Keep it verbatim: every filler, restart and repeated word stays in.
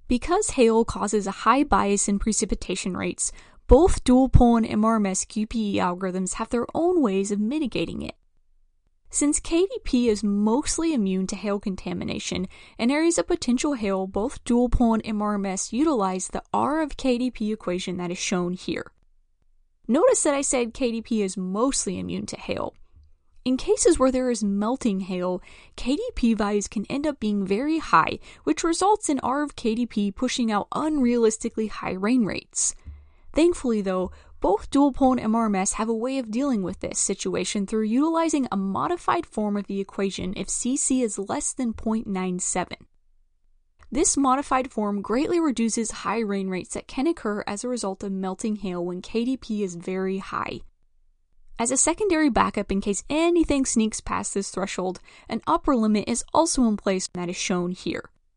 Because hail causes a high bias in precipitation rates, both dual pole and M R M S Q P E algorithms have their own ways of mitigating it. Since K D P is mostly immune to hail contamination, in areas of potential hail, both dual pole and M R M S utilize the R of K D P equation that is shown here. Notice that I said K D P is mostly immune to hail. In cases where there is melting hail, K D P values can end up being very high, which results in R of K D P pushing out unrealistically high rain rates. Thankfully though, both dual pole and M R M S have a way of dealing with this situation through utilizing a modified form of the equation if C C is less than zero point nine seven. This modified form greatly reduces high rain rates that can occur as a result of melting hail when K D P is very high. As a secondary backup in case anything sneaks past this threshold, an upper limit is also in place that is shown here.